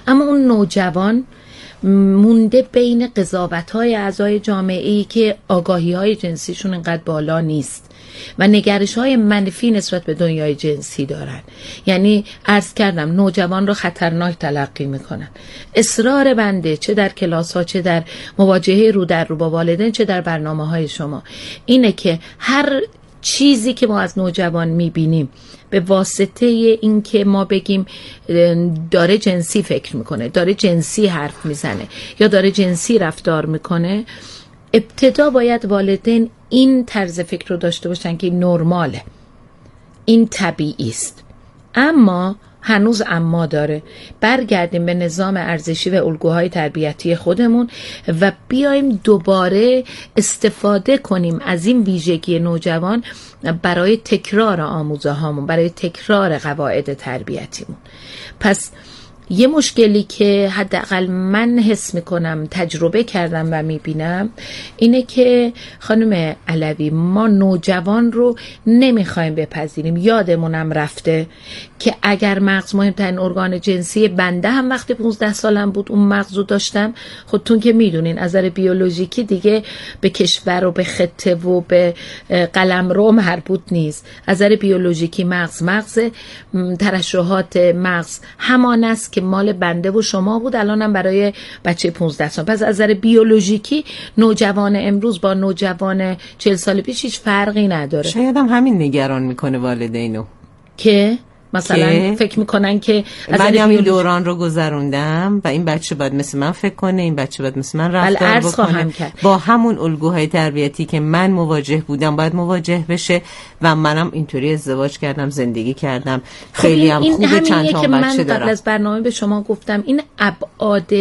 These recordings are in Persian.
اما اون نوجوان مونده بین قضاوت‌های اعضای جامعه‌ای که آگاهی‌های جنسیشون انقدر بالا نیست و نگرش‌های منفی نسبت به دنیای جنسی دارن. یعنی عرض کردم نوجوان رو خطرناک تلقی میکنن. اصرار بنده چه در کلاس‌ها، چه در مواجهه رو در رو با والدین، چه در برنامه‌های شما اینه که هر چیزی که ما از نوجوان میبینیم به واسطه این که ما بگیم داره جنسی فکر میکنه، داره جنسی حرف میزنه یا داره جنسی رفتار میکنه، ابتدا باید والدین این طرز فکر رو داشته باشن که این نرماله، این طبیعی است. اما هنوز اما داره. برگردیم به نظام ارزشی و الگوهای تربیتی خودمون و بیایم دوباره استفاده کنیم از این ویژگی نوجوان برای تکرار آموزه هامون، برای تکرار قواعد تربیتیمون. پس یه مشکلی که حداقل من حس میکنم، تجربه کردم و میبینم اینه که خانم علوی ما نوجوان رو نمیخوایم بپذیریم. یادمونم رفته که اگر مغز مهمترین ارگان جنسی بنده هم وقتی 15 سالم بود اون مغز رو داشتم، خودتون که میدونین از نظر بیولوژیکی دیگه به کشور و به خطه و به قلمرو مربوط نیست. از نظر بیولوژیکی مغز ترشحات مغز همان است که مال بنده و شما بود، الانم برای بچه 15 سال. پس از نظر بیولوژیکی نوجوان امروز با نوجوان 40 سال پیش هیچ فرقی نداره. شاید هم همین نگران میکنه والدینو که مثلا فکر میکنن که من همین دوران رو گذروندم و این بچه باید مثل من فکر کنه، این بچه باید مثل من رفتار بکنه، با همون الگوهای تربیتی که من مواجه بودم باید مواجه بشه و منم اینطوری ازدواج کردم، زندگی کردم، خیلی هم خوبه، چند تا بچه دارم. قبل از برنامه به شما گفتم این ابعاد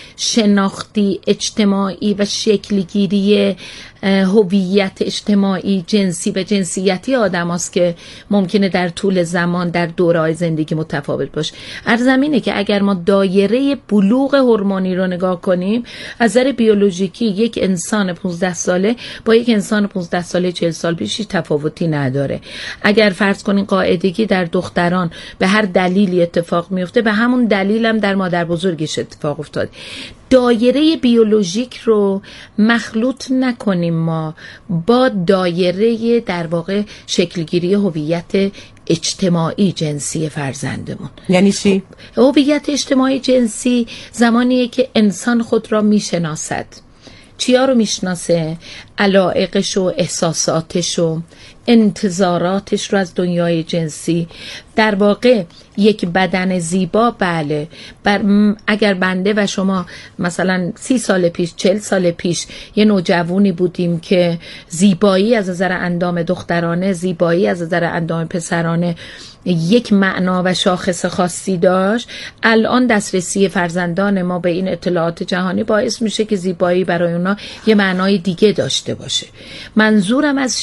شناختی، اجتماعی و شکلگیری هویت اجتماعی، جنسی و جنسیتی آدم هاست که ممکنه در طول زمان در دوره‌های زندگی متفاوت باشه. عرضم اینه که اگر ما دایره بلوغ هورمونی رو نگاه کنیم، از نظر بیولوژیکی یک انسان 15 ساله با یک انسان 15 ساله 40 سال پیش تفاوتی نداره. اگر فرض کنین قاعدگی در دختران به هر دلیلی اتفاق میفته، به همون دلیل هم در مادر بزرگش اتفاق افتاده. دایره بیولوژیک رو مخلوط نکنیم ما با دایره در واقع شکلگیری هویت اجتماعی جنسی فرزندمون. یعنی چی؟ هویت اجتماعی جنسی زمانیه که انسان خود را میشناسد. چیا رو میشناسه؟ علایقش و احساساتش و انتظاراتش رو از دنیای جنسی. در واقع یک بدن زیبا، بله، اگر بنده و شما مثلا 30 سال پیش 40 سال پیش یه نوجوانی بودیم که زیبایی از نظر اندام دخترانه، زیبایی از نظر اندام پسرانه یک معنا و شاخص خاصی داشت، الان دسترسی فرزندان ما به این اطلاعات جهانی باعث میشه که زیبایی برای اونا یه معنای دیگه داشته باشه. منظورم از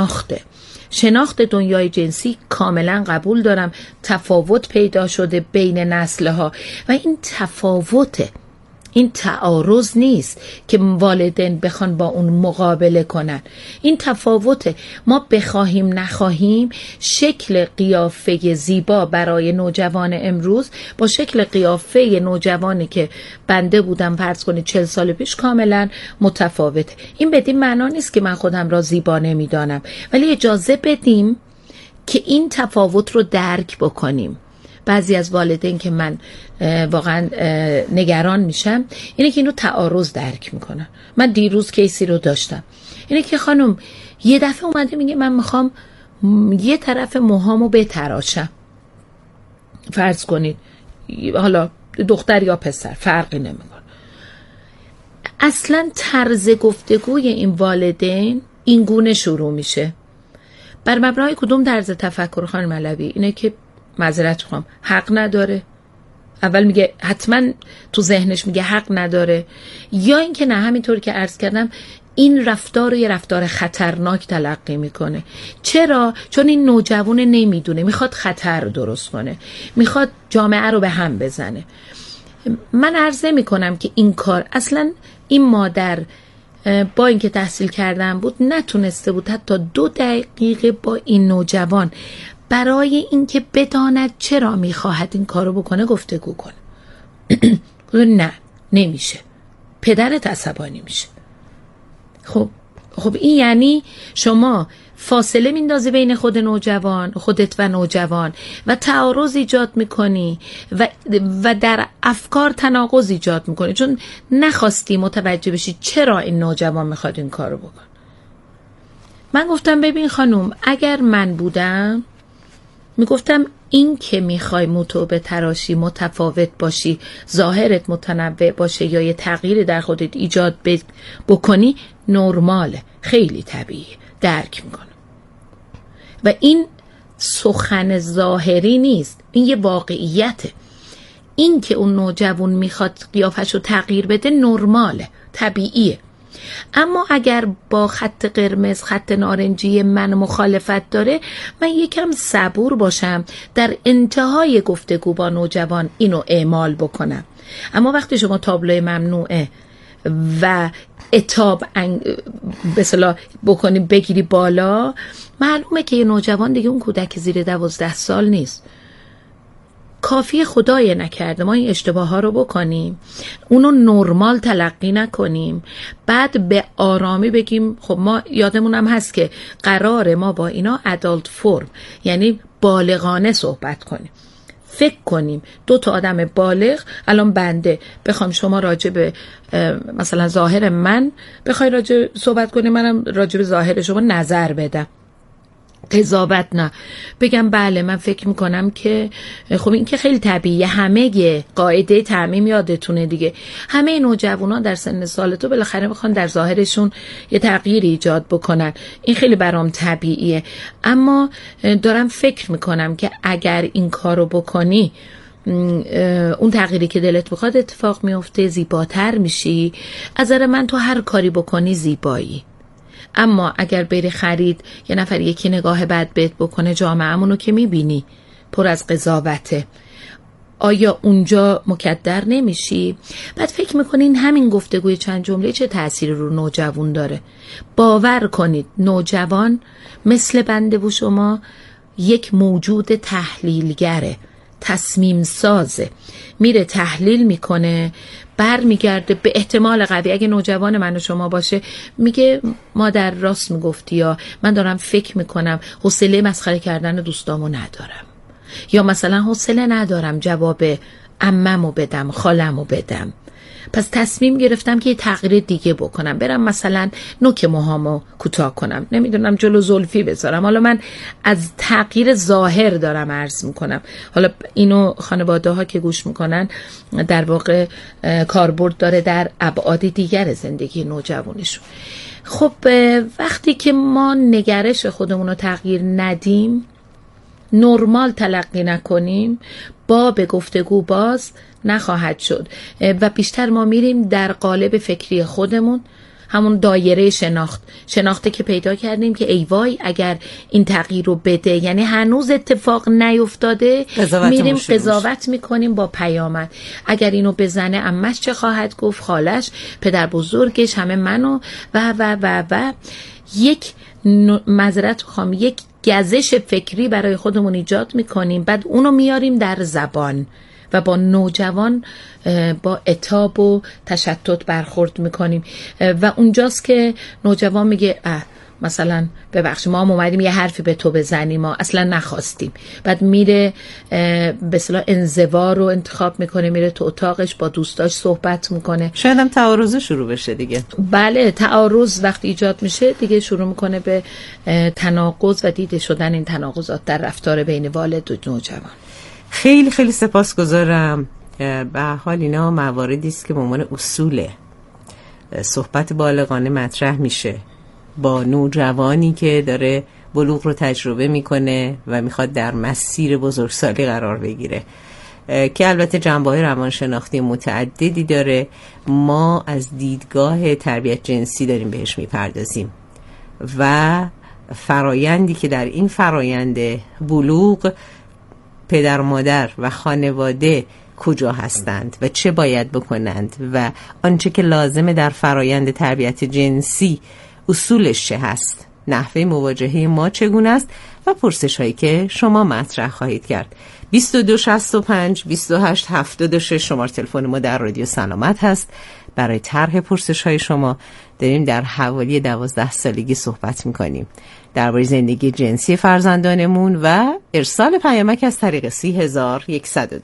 شناخت دنیای جنسی کاملا قبول دارم، تفاوت پیدا شده بین نسل‌ها و این تفاوته، این تعارض نیست که والدین بخوان با اون مقابله کنن. این تفاوته. ما بخواهیم نخواهیم شکل قیافه زیبا برای نوجوان امروز با شکل قیافه نوجوانی که بنده بودم فرض کنید 40 سال پیش کاملا متفاوته. این بدین معنا نیست که من خودم را زیبا نمیدانم، ولی اجازه بدیم که این تفاوت رو درک بکنیم. بعضی از والدین که من واقعا نگران میشم اینه که اینو تعارض درک میکنن. من دیروز کیسی رو داشتم، اینه که خانم یه دفعه اومده میگه من میخوام یه طرف موهامو بتراشم، فرض کنید حالا دختر یا پسر فرقی نمیکنه. اصلا طرز گفتگوی این والدین این گونه شروع میشه. بر مبنای کدوم طرز تفکر خانم علوی؟ اینه که معذرت میخوام حق نداره. اول میگه حتما تو ذهنش میگه حق نداره، یا اینکه نه، همینطور که عرض کردم این رفتار رو یه رفتار خطرناک تلقی میکنه. چرا؟ چون این نوجوان نمیدونه، میخواد خطر درست کنه، میخواد جامعه رو به هم بزنه. من عرض میکنم که این کار اصلا این مادر با اینکه تحصیل کردن بود نتونسته بود حتی 2 دقیقه با این نوجوان برای اینکه بداند چرا میخواهد این کارو بکنه گفتگو کنه. نه نمیشه، پدرت عصبانی میشه. خب این یعنی شما فاصله میندازی بین خودت و نوجوان و تعارض ایجاد میکنی و در افکار تناقض ایجاد میکنی، چون نخواستی متوجه بشی چرا این نوجوان میخواد این کارو بکن. من گفتم ببین خانم، اگر من بودم میگفتم این که میخوای موتو به تراشی، متفاوت باشی، ظاهرت متنوع باشه یا یه تغییری در خودت ایجاد بکنی، نرماله، خیلی طبیعیه، درک میکنم. و این سخن ظاهری نیست، این یه واقعیته. این که اون نوجوان میخواد قیافشو تغییر بده نرماله، طبیعیه. اما اگر با خط قرمز، خط نارنجی من مخالفت داره، من یکم صبور باشم، در انتهای گفتگو با نوجوان اینو اعمال بکنم. اما وقتی شما تابلوی ممنوعه و عتاب به اصطلاح بکنی، بگیری بالا، معلومه که یه نوجوان دیگه اون کودک زیر 12 سال نیست. کافی خدای نکرده ما این اشتباه ها رو بکنیم، اونو نرمال تلقی نکنیم، بعد به آرامی بگیم خب ما یادمونم هست که قراره ما با اینا ادالت فرم، یعنی بالغانه صحبت کنیم. فکر کنیم 2 آدم بالغ، الان بنده بخوام شما راجع به مثلا ظاهر من بخوای صحبت کنیم، منم راجع به ظاهر شما نظر بدم، قضاوت نه، بگم بله من فکر میکنم که خب این که خیلی طبیعیه، همه قاعده تعمیم یادتونه دیگه، همه نوجوانا در سن سال تو بالاخره میخوان در ظاهرشون یه تغییر ایجاد بکنن، این خیلی برام طبیعیه. اما دارم فکر میکنم که اگر این کارو بکنی اون تغییری که دلت بخواد اتفاق میفته، زیباتر میشی. از نظر من تو هر کاری بکنی زیبایی. اما اگر بری خرید یه نفر یکی نگاه بد بهت بکنه، جامعه‌مونو که میبینی پر از قضاوته، آیا اونجا مکدر نمیشی؟ بعد فکر میکنین همین گفتگوی چند جمله چه تأثیری رو نوجوان داره. باور کنید نوجوان مثل بنده و شما یک موجود تحلیلگره، تصمیم سازه، میره تحلیل میکنه، بر میگرده به احتمال قوی. اگه نوجوان من و شما باشه میگه مادر راست میگفتی، یا من دارم فکر میکنم حوصله مسخره کردن دوستامو ندارم، یا مثلا حوصله ندارم جواب عممو بدم، خالمو بدم، پس تصمیم گرفتم که یه تغییر دیگه بکنم، برم مثلا نوک موهامو کوتاه کنم، نمیدونم جلو زلفی بذارم. حالا من از تغییر ظاهر دارم عرض میکنم، حالا اینو خانواده ها که گوش میکنن در واقع کاربرد داره در ابعاد دیگر زندگی نوجوانشون. خب وقتی که ما نگرش خودمون رو تغییر ندیم، نرمال تلقی نکنیم، باب گفتگو باز نخواهد شد و بیشتر ما میریم در قالب فکری خودمون، همون دایره شناخته که پیدا کردیم که ای وای اگر این تغییر رو بده، یعنی هنوز اتفاق نیفتاده، میریم قضاوت میکنیم با پیامد. اگر اینو بزنه عمش چه خواهد گفت، خالش، پدر بزرگش، همه منو و و و و یک معذرت خواهم، یک گزش فکری برای خودمون ایجاد میکنیم، بعد اونو میاریم در زبان و با نوجوان با عتاب و تشتت برخورد میکنیم و اونجاست که نوجوان میگه مثلا ببخشید ما هم اومدیم یه حرفی به تو بزنیم، ما اصلا نخواستیم. بعد میره به اصطلاح انزوا رو انتخاب میکنه، میره تو اتاقش با دوستاش صحبت میکنه، شاید هم تعارض شروع بشه دیگه. بله، تعارض وقتی ایجاد میشه دیگه شروع میکنه به تناقض و دیده شدن این تناقضات در رفتار بین والد و نوجوان. خیلی خیلی سپاسگزارم. به حال اینا مواردی است که به عنوان اصول صحبت بالغانه مطرح میشه با نوجوانی که داره بلوغ رو تجربه میکنه و میخواد در مسیر بزرگسالی قرار بگیره، که البته جنبه‌های روانشناختی متعددی داره. ما از دیدگاه تربیت جنسی داریم بهش میپردازیم و فرایندی که در این فرایند بلوغ پدر و مادر و خانواده کجا هستند و چه باید بکنند و آنچه که لازمه در فرایند تربیت جنسی اصولش چه هست، نحوه مواجهه ما چگونه است و پرسش هایی که شما مطرح خواهید کرد. 2265 2876 شماره تلفن ما در رادیو سلامت هست. برای طرح پرسش های شما داریم در حوالی 12 سالگی صحبت میکنیم درباره زندگی جنسی فرزندانمون و ارسال پیامک از طریق 30102.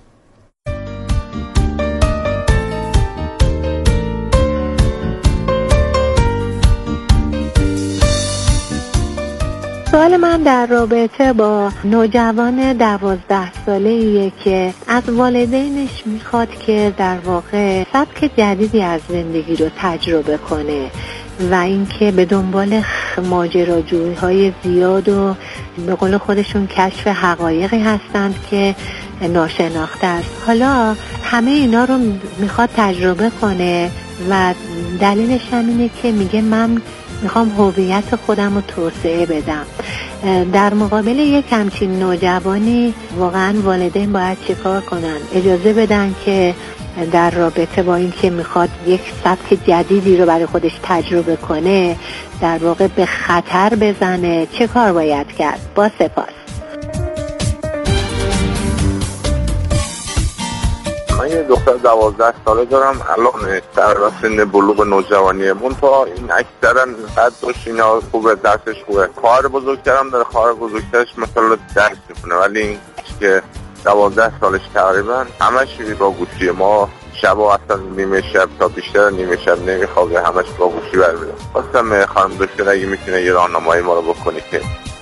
سوال من در رابطه با نوجوان 12 ساله‌ایه که از والدینش میخواد که در واقع سبک جدیدی از زندگی رو تجربه کنه و اینکه به دنبال ماجراجویی‌های زیاد و به قول خودشون کشف حقایقی هستند که ناشناخته است. حالا همه اینا رو میخواد تجربه کنه و دلیلش هم اینه که میگه من میخوام هویت خودم رو توسعه بدم. در مقابل یک همچین نوجوانی واقعا والدین باید چه کار کنن؟ اجازه بدن که در رابطه با این که میخواد یک سبک جدیدی رو برای خودش تجربه کنه در واقع به خطر بزنه؟ چه کار باید کرد؟ با سپاس. من یه دختر 12 ساله دارم، الان در سن بلوغ نوجوانیه. منتها این اکثرا قدش اینا خوبه، درسش خوبه. خواهر بزرگترم داره، خواهر بزرگترش مثلا درس میکنه، ولی این که 12 سالش تقریبا همش با گوشی. ما شبا اصلا نیمه شب تا بیشتر نیمه شب نمیخوابه، همش با گوشی برمیده. خواستم خانم دکتر اگه میتونه یه راهنمایی ما رو بکنی که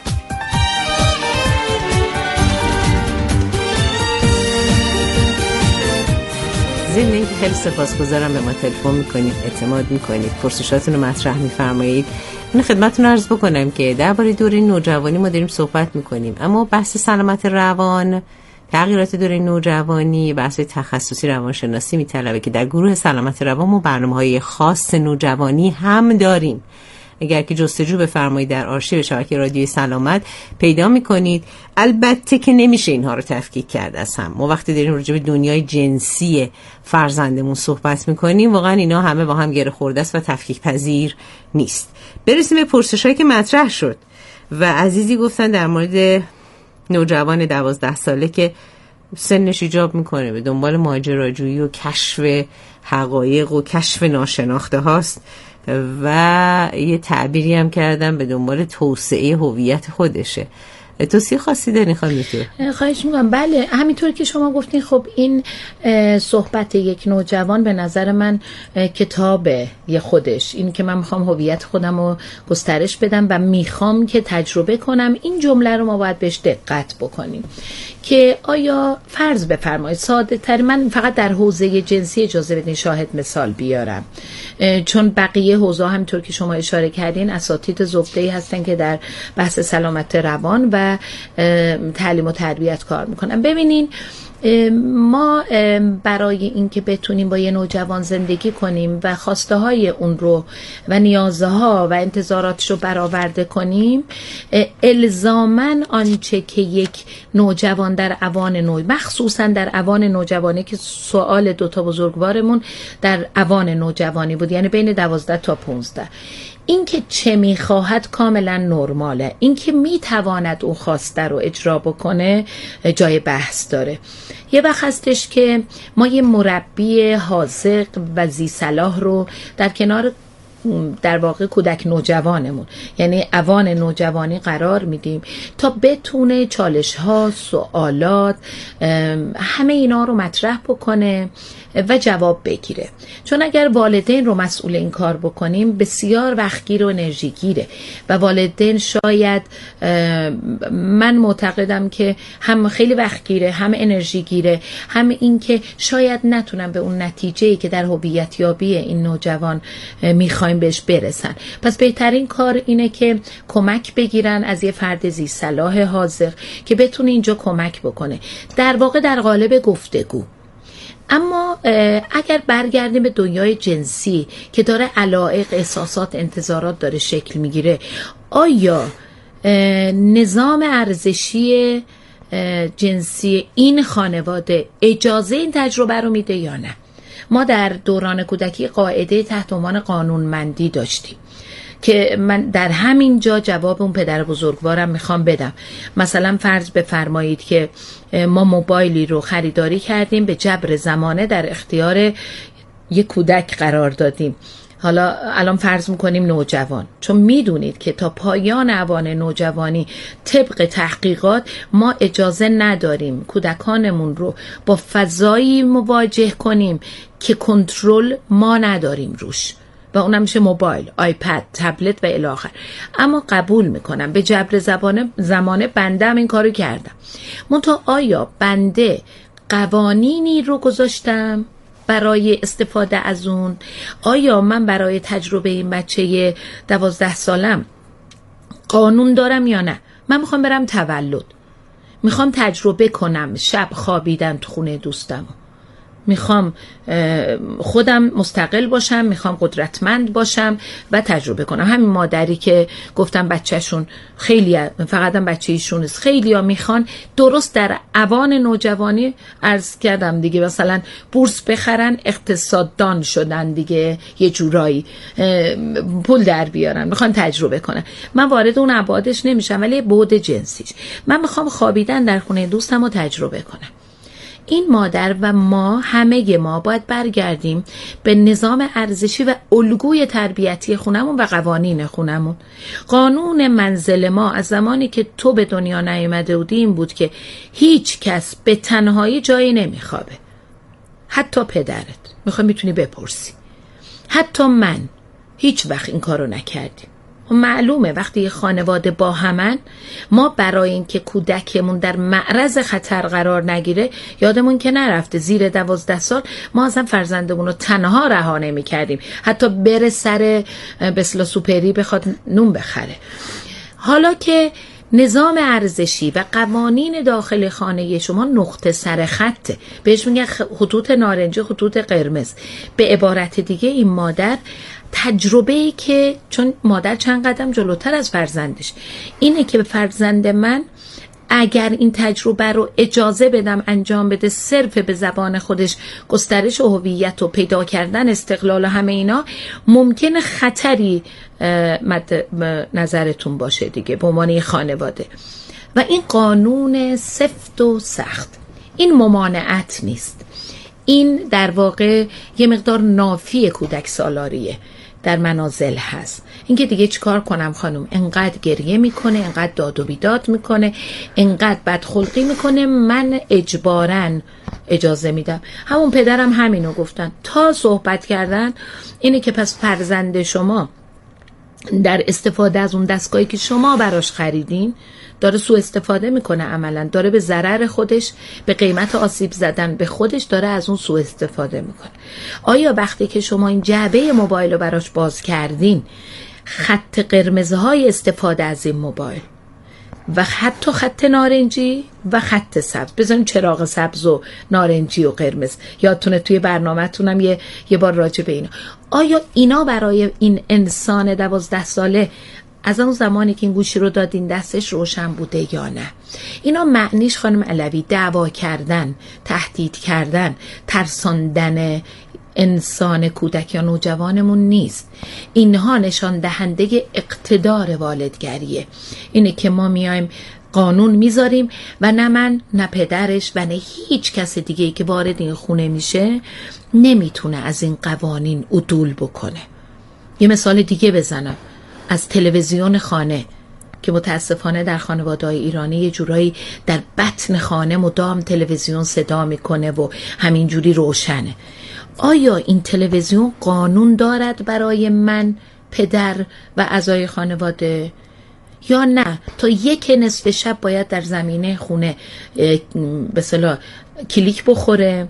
ضمن اینکه خیلی سپاسگزارم به ما تلفن میکنید، اعتماد میکنید، پرسشاتون رو مطرح میفرمایید. من خدمتتون عرض بکنم که درباره دوره نوجوانی ما داریم صحبت میکنیم، اما بحث سلامت روان، تغییرات دوره نوجوانی، بحث تخصصی روانشناسی میطلبه که در گروه سلامت روان ما برنامه‌های خاص نوجوانی هم داریم. اگر که جستجو بفرمایید در آرشیو شبکه رادیوی سلامت پیدا میکنید. البته که نمیشه اینها رو تفکیک کرد از هم. ما وقتی داریم راجع به دنیای جنسی فرزندمون صحبت میکنیم واقعا اینا همه با هم گره خورده است و تفکیک پذیر نیست. برسیم به پرسشایی که مطرح شد و عزیزی گفتن در مورد نوجوان 12 ساله که سنش ایجاب میکنه به دنبال ماجراجویی و کشف حقایق و کشف ناشناخته هاست و یه تعبیری هم کردم به دنبال توسعه هویت خودشه. توصیه خاصی دارین خانم دکتر؟ خواهش میکنم. بله همینطور که شما گفتین. خب این صحبت یک نوجوان به نظر من کتابه یه خودش، این که من میخوام هویت خودم رو گسترش بدم و میخوام که تجربه کنم. این جمله رو ما باید بهش دقت بکنیم که آیا فرض بفرمایید ساده تر، من فقط در حوزه جنسی اجازه بدین شاهد مثال بیارم، چون بقیه حوزه همینطور که شما اشاره کردین اساتید زبده‌ای هستن که در بحث سلامت روان و تعلیم و تربیت کار میکنن. ببینین ما برای اینکه بتونیم با یه نوجوان زندگی کنیم و خواسته های اون رو و نیازها و انتظاراتش رو برآورده کنیم، الزاماً آنچه که یک نوجوان در اوان مخصوصاً در اوان نوجوانی که سوال دوتا بزرگوارمون در اوان نوجوانی بود، یعنی بین 12 تا 15، این که چه میخواهد کاملا نرماله. این که میتواند اون خواسته رو اجرا بکنه جای بحث داره. یه وقت هستش که ما یه مربی حاذق و ذی صلاح رو در کنار در واقع کودک نوجوانمون یعنی اوان نوجوانی قرار میدیم تا بتونه چالش ها، سوالات، همه اینا رو مطرح بکنه و جواب بگیره. چون اگر والدین رو مسئول این کار بکنیم بسیار وقتگیر و انرژی گیره و والدین شاید، من معتقدم که هم خیلی وقتگیره، هم انرژی گیره، هم این که شاید نتونن به اون نتیجه‌ای که در هویت یابی این نوجوان میخوایم بهش برسن. پس بهترین کار اینه که کمک بگیرن از یه فرد ذی صلاح حاذق که بتونه اینجا کمک بکنه، در واقع در قالب گفتگو. اما اگر برگردیم به دنیای جنسی که داره علایق، احساسات، انتظارات داره شکل میگیره، آیا نظام ارزشی جنسی این خانواده اجازه این تجربه رو میده یا نه؟ ما در دوران کودکی قاعده تحت عنوان قانونمندی داشتیم که من در همین جا جواب اون پدر بزرگوارم میخوام بدم. مثلا فرض بفرمایید که ما موبایلی رو خریداری کردیم، به جبر زمانه در اختیار یک کودک قرار دادیم. حالا الان فرض میکنیم نوجوان، چون میدونید که تا پایان اوان نوجوانی طبق تحقیقات ما اجازه نداریم کودکانمون رو با فضایی مواجه کنیم که کنترل ما نداریم روش، و اونم میشه موبایل، آیپد، تبلت و الی آخر. اما قبول میکنم به جبر زمانه بنده هم این کارو کردم. منتها آیا بنده قوانینی رو گذاشتم برای استفاده از اون؟ آیا من برای تجربه این بچه 12 سالم قانون دارم یا نه؟ من میخوام برم تولد، میخوام تجربه کنم شب خوابیدن تو خونه دوستم، میخوام خودم مستقل باشم، میخوام قدرتمند باشم و تجربه کنم. همین مادری که گفتم بچهشون خیلی، فقط هم بچه ایشون است، خیلی ها میخوان درست در اوان نوجوانی، عرض کردم دیگه، مثلا بورس بخرن، اقتصاددان شدن دیگه، یه جورایی پول در بیارن، میخوان تجربه کنن. من وارد اون ابعادش نمیشم، ولی بعد جنسیش من میخوام خوابیدن در خونه دوستم رو تجربه کنم. این مادر و ما، همه ما باید برگردیم به نظام ارزشی و الگوی تربیتی خونمون و قوانین خونمون. قانون منزل ما از زمانی که تو به دنیا نیامده بودی این بود که هیچ کس به تنهایی جایی نمیخوابه، حتی پدرت. میتونی بپرسی، حتی من هیچ وقت این کارو نکردیم. معلومه وقتی یه خانواده با همن، ما برای اینکه کودکمون در معرض خطر قرار نگیره، یادمون که نرفته زیر 12 سال ما اصلا فرزندمون رو تنها رها نمی‌کردیم، حتی بره سر بسلا سوپری بخواد نون بخره. حالا که نظام ارزشی و قوانین داخل خانه شما نقطه سر خطه، بهش میگن خطوط نارنجی، خطوط قرمز. به عبارت دیگه این مادر تجربه‌ای که، چون مادر چند قدم جلوتر از فرزندش، اینه که به فرزند من اگر این تجربه رو اجازه بدم انجام بده، صرف به زبان خودش گسترش و هویت و پیدا کردن استقلال و همه اینا، ممکنه خطری مد نظرتون باشه دیگه به عنوان خانواده. و این قانون سفت و سخت، این ممانعت نیست، این در واقع یه مقدار نافی کودک سالاریه در منازل هست. این که دیگه چیکار کنم خانم، انقدر گریه میکنه، انقدر داد و بیداد میکنه، انقدر بدخلقی میکنه، من اجباراً اجازه میدم. همون پدرم همینو گفتن تا صحبت کردن اینه که پس فرزند شما در استفاده از اون دستگاهی که شما براش خریدین داره سوء استفاده میکنه، عملا داره به ضرر خودش، به قیمت آسیب زدن به خودش داره از اون سوء استفاده میکنه. آیا وقتی که شما این جعبه موبایل رو براش باز کردین، خط قرمزهای استفاده از این موبایل و حتی خط نارنجی و خط سبز، بذاریم چراغ سبز و نارنجی و قرمز، یادتونه توی برنامه‌تونم یه بار راجع به اینا، آیا اینا برای این انسان 12 ساله از اون زمانی که این گوشی رو دادین دستش روشن بوده یا نه؟ اینا معنیش خانم علوی دعوا کردن، تهدید کردن، ترساندن انسان، کودک یا نوجوانمون نیست. اینها نشان دهنده اقتدار والدگریه. اینه که ما میایم قانون میذاریم و نه من نه پدرش و نه هیچ کس دیگه‌ای که وارد این خونه میشه نمیتونه از این قوانین عدول بکنه. یه مثال دیگه بزنم از تلویزیون خانه که متاسفانه در خانواده‌های ایرانی یه جورایی در بطن خانه مدام تلویزیون صدا میکنه و همینجوری روشنه. آیا این تلویزیون قانون دارد برای من، پدر و اعضای خانواده، یا نه تا یک نصف شب باید در زمینه خونه به اصطلاح کلیک بخوره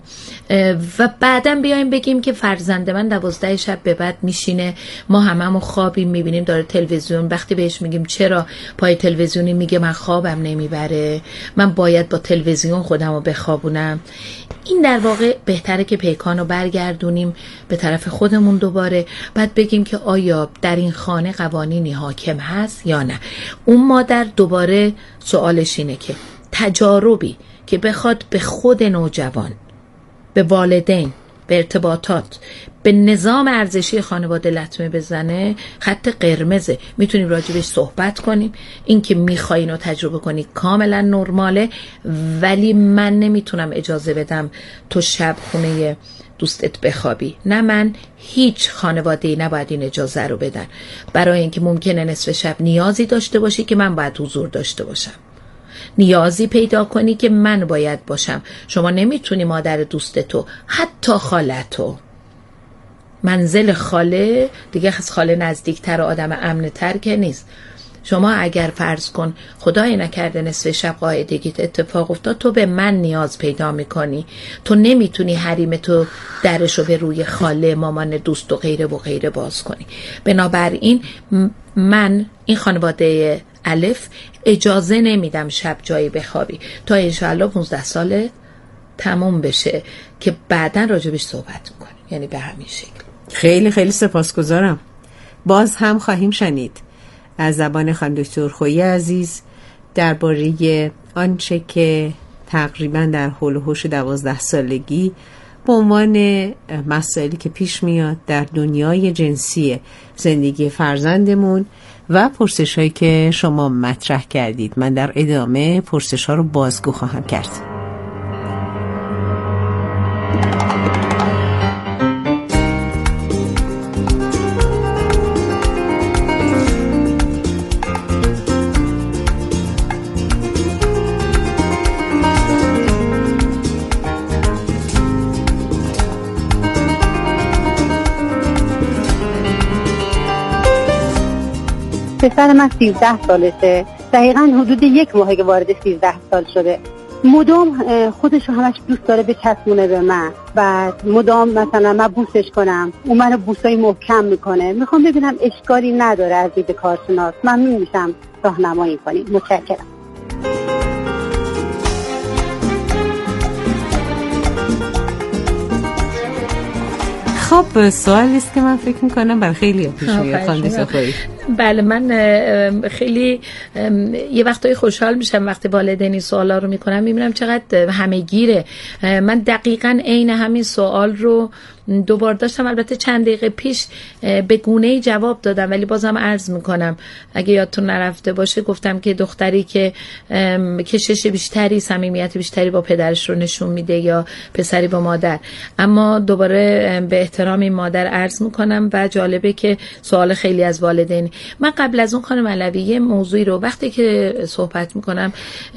و بعدم بیایم بگیم که فرزند من 12 شب به بعد میشینه، ما هممون خوابیم میبینیم داره تلویزیون، وقتی بهش میگیم چرا پای تلویزیونی میگه من خوابم نمیبره، من باید با تلویزیون خودم رو بخوابونم. این در واقع بهتره که پیکان رو برگردونیم به طرف خودمون دوباره، بعد بگیم که آیا در این خانه قوانینی حاکم هست یا نه. اون مادر دوباره سوالش اینه که تجاربی که بخواد به خود نوجوان، به والدین به ارتباطات، به نظام ارزشی خانواده لطمه بزنه، خط قرمزه. میتونیم راجبش صحبت کنیم، این که میخواین رو تجربه کنی کاملا نرماله، ولی من نمیتونم اجازه بدم تو شب خونه دوستت بخوابی. نه، من هیچ خانواده‌ای نباید این اجازه رو بدن، برای اینکه ممکنه نصف شب نیازی داشته باشی که من باید حضور داشته باشم، نیازی پیدا کنی که من باید باشم. شما نمیتونی مادر دوستتو، حتی خالتو، منزل خاله دیگه از خاله نزدیکتر و آدم امن‌تر که نیست. شما اگر فرض کن خدای نکرده نصف شب قاعدگیت اتفاق افتاد، تو به من نیاز پیدا میکنی، تو نمیتونی حریم تو درشو به روی خاله، مامان، دوست و غیره و غیره باز کنی. بنابراین من این خانواده الف اجازه نمیدم شب جایی بخوابی تا انشاءالله 15 ساله تموم بشه که بعداً راجبش صحبت میکنی. یعنی به همین شکل. خیلی خیلی سپاسگزارم. باز هم خواهیم شنید از زبان خانم دکتر خویی عزیز درباره آنچه که تقریبا در حول و حوش 12 سالگی به عنوان مسائلی که پیش میاد در دنیای جنسی زندگی فرزندمون و پرسش هایی که شما مطرح کردید. من در ادامه پرسش ها رو بازگو خواهم کرد. پسر من 13 سالشه، دقیقاً حدود 1 ماه که وارد 13 سال شده. مدام خودشو همش دوست داره بچسبونه به من و مدام مثلا من بوسش کنم، اون منو بوسای محکم میکنه. میخوام ببینم اشکالی نداره از دید کارشناس، ممنون میشم راهنمایی کنید. متشکرم. خب سوالی است که من فکر میکنم برای خیلی پیش میاد خانم دکتر. بله، من خیلی یه وقتایی خوشحال میشم وقتی والدینی سوالا رو میکنم، میبینم چقدر همه گیره. من دقیقاً عین همین سوال رو دوبار داشتم، البته چند دقیقه پیش به گونه‌ای جواب دادم، ولی بازم عرض میکنم اگه یادتون نرفته باشه گفتم که دختری که کشش بیشتری، صمیمیت بیشتری با پدرش رو نشون میده یا پسری با مادر. اما دوباره به احترام این مادر عرض میکنم و جالبه که سوال خیلی از والدین. من قبل از اون خانم علوی موضوعی رو وقتی که صحبت میکنم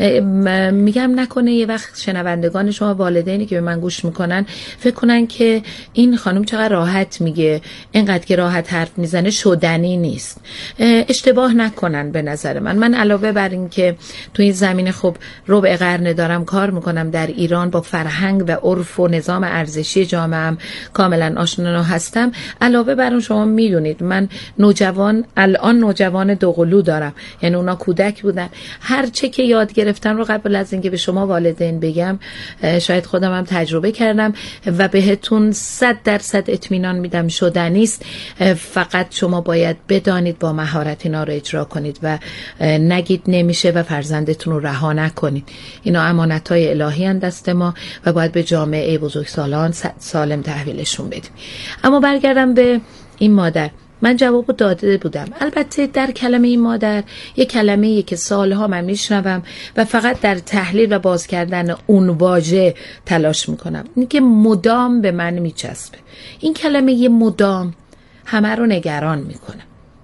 میگم نکنه یه وقت شنوندگان شما والدینی که به من گوش میکنن فکر کنن که این خانم چقدر راحت میگه، اینقدر که راحت حرف میزنه شدنی نیست. اشتباه نکنن. به نظر من علاوه بر این که تو این زمینه خب ربع قرن دارم کار میکنم در ایران، با فرهنگ و عرف و نظام ارزشی جامعه‌ام کاملا آشنا هستم. علاوه بر اون شما میدونید من الان نوجوان دوقلو دارم، یعنی اونا کودک بودن. هر چه که یاد گرفتن رو قبل از اینکه به شما والدین بگم شاید خودم هم تجربه کردم و بهتون 100% اطمینان میدم شدنی است. فقط شما باید بدانید با مهارت اینا رو اجرا کنید و نگید نمیشه و فرزندتون رو رها نکنید. اینا امانت‌های الهی اند دست ما و باید به جامعه بزرگسالان سالم تحویلشون بدیم. اما برگردم به این مادر. من جوابو داده بودم. البته در کلمه این مادر یه کلمه‌ای که سالها من میشنوم و فقط در تحلیل و باز کردن اون واژه تلاش میکنم. این که مدام به من میچسبه. این کلمه یه مدام همه رو نگران میکنه،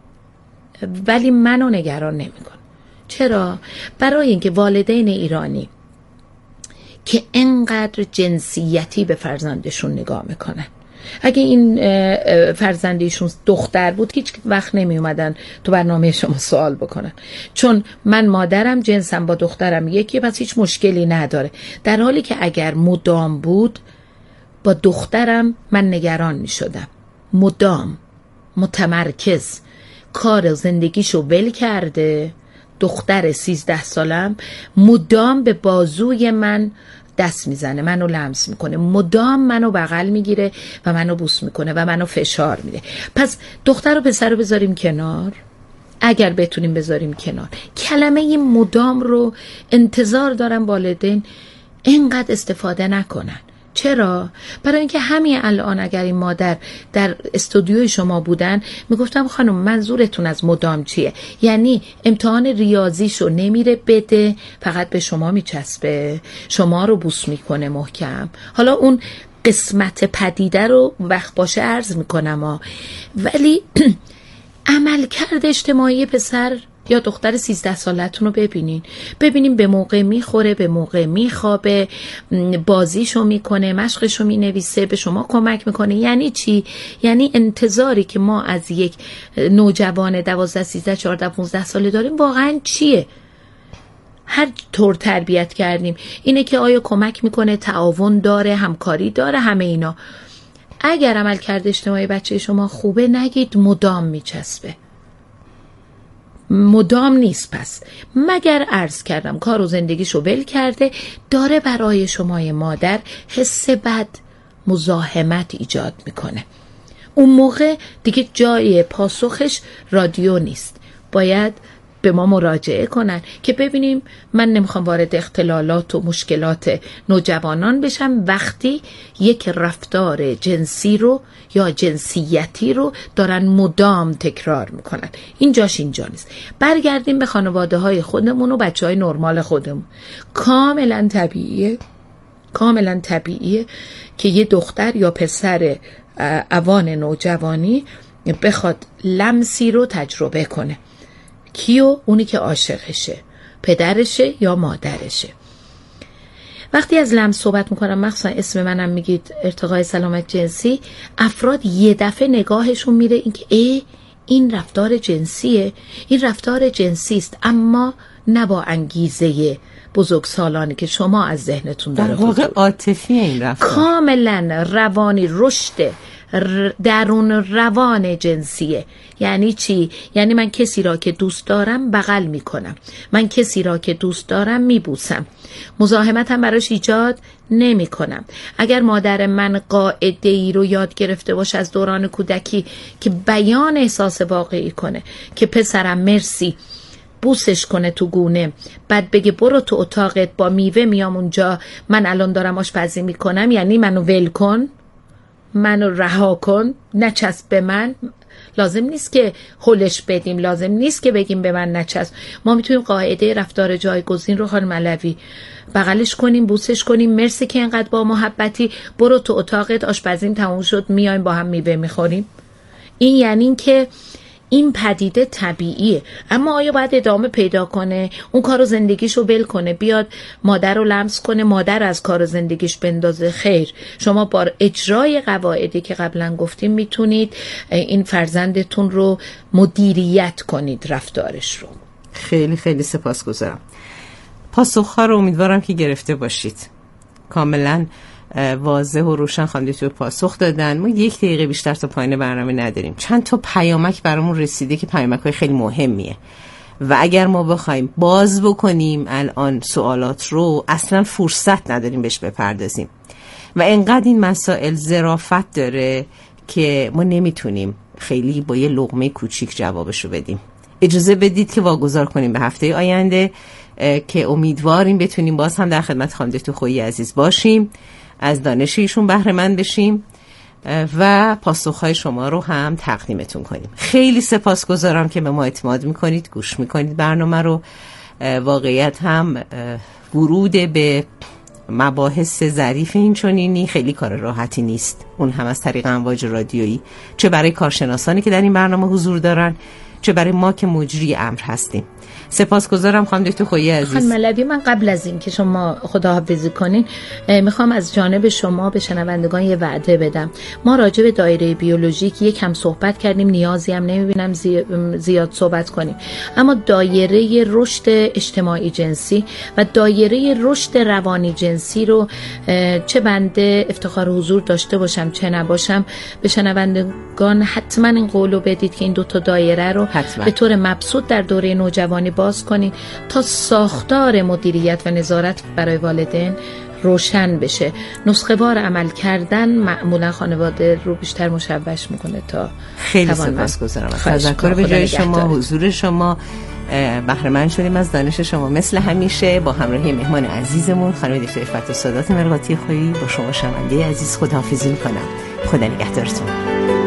ولی منو نگران نمیکنه. چرا؟ برای اینکه والدین ایرانی که انقدر جنسیتی به فرزندشون نگاه میکنن، اگه این فرزندیشون دختر بود هیچ وقت نمی اومدن تو برنامه شما سوال بکنن، چون من مادرم جنسم با دخترم یکی، پس هیچ مشکلی نداره. در حالی که اگر مدام بود با دخترم من نگران می شدم. مدام متمرکز کار زندگیشو ول کرده، دختر 13 سالم مدام به بازوی من دست میزنه، منو لمس میکنه، مدام منو بغل میگیره و منو بوس میکنه و منو فشار میده. پس دختر و پسر رو بذاریم کنار، اگر بتونیم بذاریم کنار. کلمه این مدام رو انتظار دارم والدین اینقدر استفاده نکنن. چرا؟ برای اینکه همین الان اگر این مادر در استودیوی شما بودن میگفتم خانم منظورتون از مدام چیه؟ یعنی امتحان ریاضیشو نمیره بده، فقط به شما میچسبه، شما رو بوس میکنه محکم. حالا اون قسمت پدیده رو وقت باشه عرض میکنم ولی عملکرد اجتماعی پسر یا دختر 13 سالتون رو ببینین به موقع میخوره، به موقع میخوابه، بازیشو میکنه، مشقشو مینویسه، به شما کمک میکنه. یعنی چی؟ یعنی انتظاری که ما از یک نوجوان 12 13 14 15 ساله داریم واقعا چیه؟ هر طور تربیت کردیم اینه که آیا کمک میکنه، تعاون داره، همکاری داره، همه اینا. اگر عملکرد اجتماعی بچه شما خوبه نگید مدام میچسبه، مدام نیست. پس مگر عرض کردم کار و زندگیشو ول کرده، داره برای شمای مادر حس بد، مزاحمت ایجاد میکنه. اون موقع دیگه جای پاسخش رادیو نیست، باید به ما مراجعه کنن که ببینیم. من نمیخوام وارد اختلالات و مشکلات نوجوانان بشم وقتی یک رفتار جنسی رو یا جنسیتی رو دارن مدام تکرار میکنن. این جاش اینجا نیست. برگردیم به خانواده های خودمون و بچه های نرمال خودمون. کاملا طبیعیه که یه دختر یا پسر اوان نوجوانی بخواد لمسی رو تجربه کنه. کیو؟ اونی که عاشقشه، پدرشه یا مادرشه. وقتی از لمس صحبت میکنم، مخصوصا اسم منم میگید ارتقای سلامت جنسی، افراد یه دفعه نگاهشون میره اینکه این رفتار جنسیه، این رفتار جنسی است، اما نه با انگیزه بزرگسالانی که شما از ذهنتون داره. در واقع عاطفی این رفتار کاملا روانی، رشد درون روان جنسیه. یعنی چی؟ یعنی من کسی را که دوست دارم بغل میکنم، من کسی را که دوست دارم میبوسم، مزاحمتم براش ایجاد نمی کنم. اگر مادر من قاعده ای رو یاد گرفته باشه از دوران کودکی که بیان احساس واقعی کنه که پسرم مرسی، بوسش کنه تو گونه، بعد بگه برو تو اتاقت با میوه میام اونجا، من الان دارم آشپزی میکنم، یعنی منو ول کن، منو رها کن، نچسب به من. لازم نیست که هلش بدیم، لازم نیست که بگیم به من نچسب. ما میتونیم قاعده رفتار جایگزین رو خانم علوی بغلش کنیم، بوسش کنیم، مرسی که اینقدر با محبتی، برو تو اتاقت، آشپزیم تموم شد، میایم با هم میوه میخوریم. این یعنی این که این پدیده طبیعیه. اما آیا باید ادامه پیدا کنه، اون کار و زندگیشو ول کنه، بیاد مادر رو لمس کنه، مادر از کار و زندگیش بندازه؟ خیر، شما با اجرای قواعدی که قبلا گفتیم میتونید این فرزندتون رو مدیریت کنید، رفتارش رو. خیلی خیلی سپاسگزارم. پاسخ‌ها رو امیدوارم که گرفته باشید. کاملا واضح و روشن خانم پاسخ دادن. ما 1 دقیقه بیشتر تا پایان برنامه نداریم. چند تا پیامک برامون رسیده که پیامک‌های خیلی مهمیه و اگر ما بخوایم باز بکنیم الان سوالات رو اصلا فرصت نداریم بهش بپردازیم و انقدر این مسائل ظرافت داره که ما نمیتونیم خیلی با یه لقمه کوچیک جوابشو بدیم. اجازه بدید که واگذار کنیم به هفته آینده که امیدواریم بتونیم باز هم در خدمت خانم دکتر خویی عزیز باشیم، از دانش ایشون بهره مند بشیم و پاسخهای شما رو هم تقدیمتون کنیم. خیلی سپاسگزارم که به ما اعتماد میکنید، گوش میکنید برنامه رو. واقعیت هم ورود به مباحث ظریف این چنینی خیلی کار راحتی نیست، اون هم از طریق امواج رادیویی، چه برای کارشناسانی که در این برنامه حضور دارن، چه برای ما که مجری امر هستیم. سپاسگزارم خانم دکتر خویی عزیز. خانم علوی، من قبل از این که شما خداحافظی کنین میخوام از جانب شما به شنوندگان یه وعده بدم. ما راجع به دایره بیولوژیک یکم صحبت کردیم، نیازی هم نمیبینم زیاد صحبت کنیم، اما دایره رشد اجتماعی جنسی و دایره رشد روانی جنسی رو چه بنده افتخار حضور داشته باشم چه نباشم، به شنوندگان حتما این قولو بدید که این 2 تا دایره رو به طور مبسوط در دوره نوجوانی باز کنید تا ساختار مدیریت و نظارت برای والدین روشن بشه. نسخه وار عمل کردن معمولا خانواده رو بیشتر مشوش میکنه تا خیلی سپاسگزارم. تشکر به جای شما، حضور شما بهره مند شدیم از دانش شما مثل همیشه. با همراهی مهمان عزیزمون خانم دکتر عفت السادات مرغاطی خویی با شما شنونده عزیز خداحافظی می‌کنم. خدا نگهدارتون.